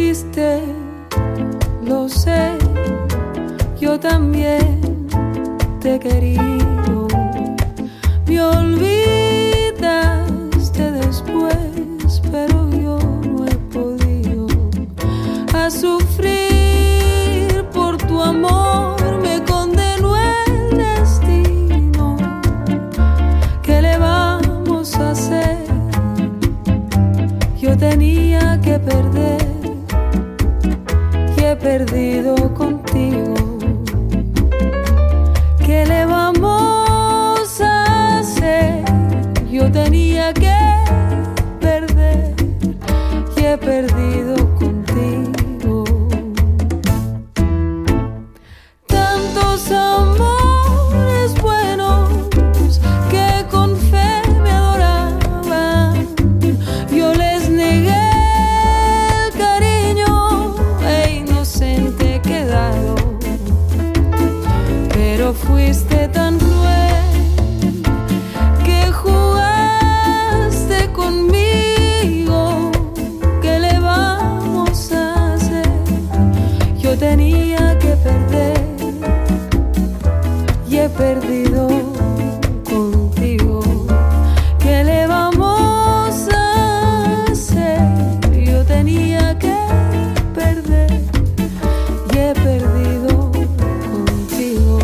quisiste, lo sé, yo también te he querido. Me olvidaste después, pero yo no he podido. A sufrir por tu amor me condenó el destino. ¿Qué le vamos a hacer? Yo tenía que perder y he perdido contigo. ¿Qué le vamos a hacer? Yo tenía que perder y he perdido contigo. Tantos amores buenos que con fe me adoraban, yo les negué el cariño e inocente he quedado. Pero fuiste tan cruel que jugaste conmigo. ¿Qué le vamos a hacer? Yo tenía que perder y he perdido contigo. ¿Qué le vamos a hacer? Yo tenía que perder y he perdido contigo.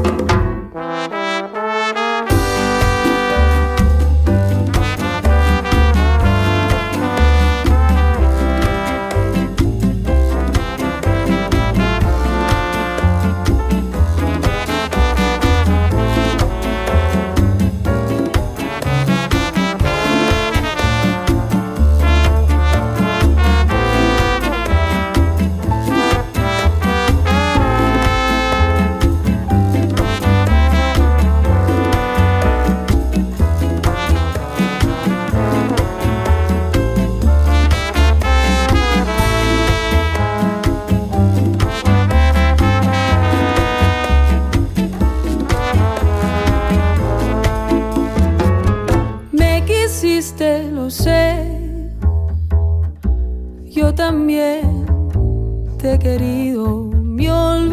Lo sé, yo también te he querido. Me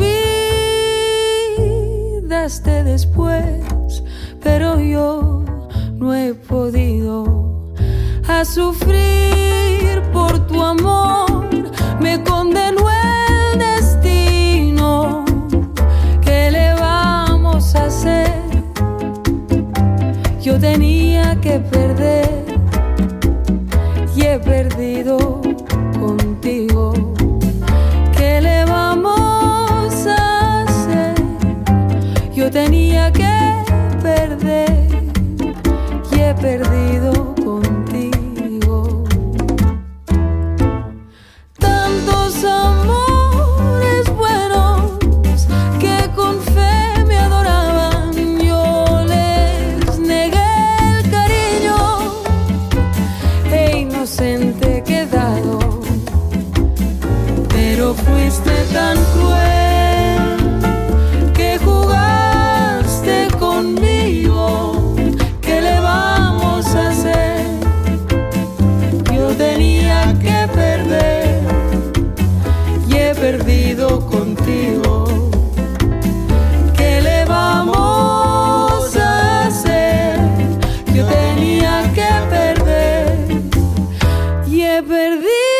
olvidaste después, pero yo no he podido. A sufrir por tu amor me condenó el destino. ¿Qué le vamos a hacer? Yo tenía que perder y he perdido contigo. ¿Qué le vamos a hacer? Yo tenía que perder y he perdido contigo. Tantos amores buenos que con fe me adoraban, yo les negué el cariño e inocente he quedado. Pero fuiste tan cruel que jugaste conmigo. ¿Qué le vamos a hacer? Yo tenía que perder y he perdido contigo. ¿Qué le vamos a hacer? Yo tenía que perder y he perdido.